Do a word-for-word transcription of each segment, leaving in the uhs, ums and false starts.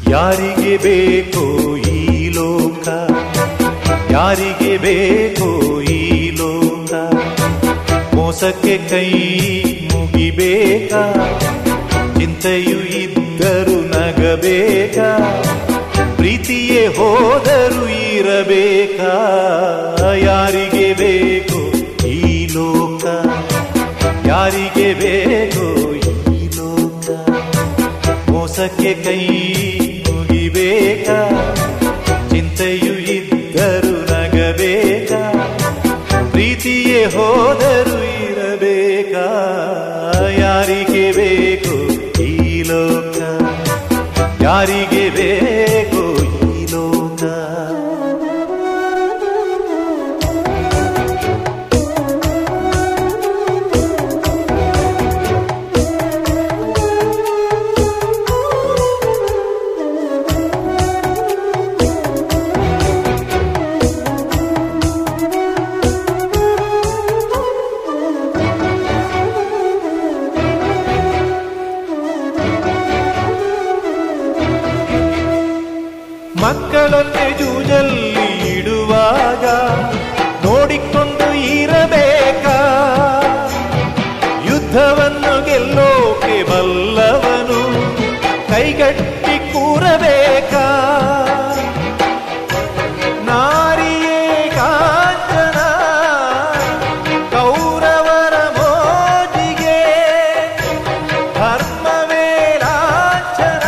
ಯಾರಿಗೆ ಬೇಕೋ ಈ ಲೋಕ, ಯಾರಿಗೆ ಬೇಕೋ ಈ ಲೋಕ, ಮೋಸಕ್ಕೆ ಕೈ ಮುಗಿಬೇಕಾ, ಚಿಂತೆಯು ಇದ್ದರು ನಗಬೇಕಾ, ಪ್ರೀತಿಯೇ ಹೋದರು ಇರಬೇಕಾ. ಯಾರಿಗೆ ಬೇಕೋ ಈ ಲೋಕ, ಯಾರಿಗೆ ಬೇಕೋ ಈ ಲೋಕ, ಮೋಸಕ್ಕೆ ಕೈ ಮುಗಿಬೇಕಾ, ಚಿಂತೆಯು ಇದ್ದರು ನಗಬೇಕಾ, ಪ್ರೀತಿಯೇ ಹೋದರು ಇರಬೇಕಾ. ಯಾರಿಗೆ ಬೇಕೋ ಈ ಲೋಕ, ಯಾರಿಗೆ ಬೇಕೋ ಈ ಲೋಕ. ಮಕ್ಕಳನ್ನೇ ಜೂಜಲ್ಲಿ ಇಡುವಾಗ ನೋಡಿಕೊಂಡು ಇರಬೇಕಾ, ಯುದ್ಧವನ್ನು ಗೆಲ್ಲೋಕೆ ಬಲ್ಲವನು ಕೈಗಟ್ಟಿ ಕೂರಬೇಕಾ. ನಾರಿಯೇ ಕಾಂಚನ ಕೌರವರ ಮೋಜಿಗೆ, ಧರ್ಮವೇ ಲಾಂಛನ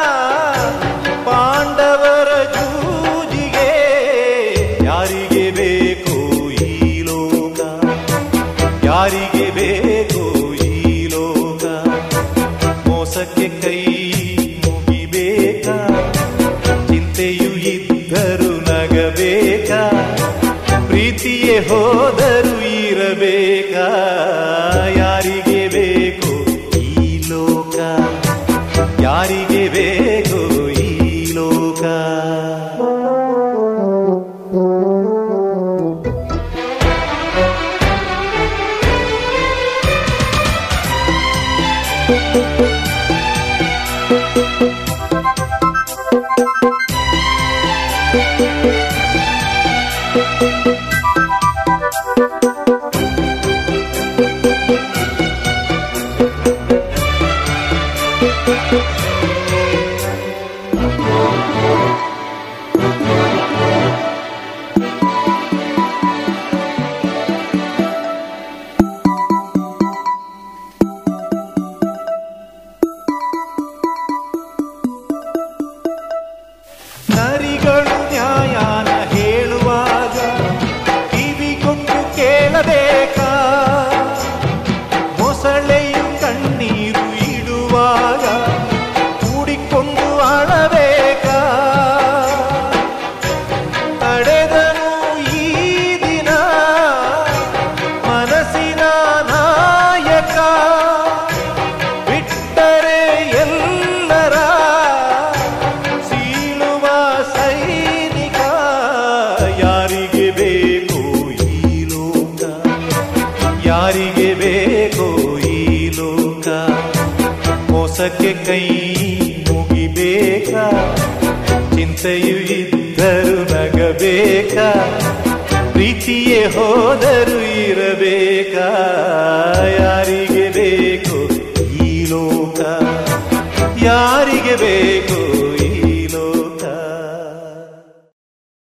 ಪಾಂಡವರ ಜೂಜಿಗೆ. ಯಾರಿಗೆ ಬೇಕೋ ಈ ಲೋಕ, ಯಾರಿಗೆ ಬೇಕೋ ಈ ಲೋಕ, ಮೋಸಕ್ಕೆ ಕೈ ಮುಗಿಬೇಕಾ, ಚಿಂತೆಯು ಇದ್ದರು ನಗಬೇಕಾ, ಪ್ರೀತಿಯೇ ಹೋದರು ಇರಬೇಕಾ. ಯಾರಿಗೆ ಬೇಕೋ ಈ ಲೋಕ, ಯಾರಿಗೆ ಬೇಕೋ ಈ ಲೋಕ. ನರಿಗಳು ನ್ಯಾಯನ ಹೇಳುವಾಗ ಕಿವಿಗೊಂಡು ಕೇಳಬೇಕಾ, ಮೊಸಳೆಯು ಕಣ್ಣೀರು ಇಡುವಾಗ ಕೂಡಿಕೊಂಡು ಅಳಬೇಕಾ. ತಡೆದನು ಈ ದಿನ ಮನಸ್ಸಿನ ನಾಯಕ, ಬಿಟ್ಟರೆ ಎಲ್ಲರ ಸೀಳುವ ಸೈನಿಕ. ಯಾರಿಗೆ ಬೇಕೋ ಈ ಲೋಕ, ಯಾರಿಗೆ ಬೇಕೋ ಈ ಲೋಕ, ಮೋಸಕ್ಕೆ ಕೈ ಮುಗಿಬೇಕಾ, ಚಿಂತೆಯು ಇದ್ದರು ನಗಬೇಕಾ, ಪ್ರೀತಿಯೇ ಹೋದರು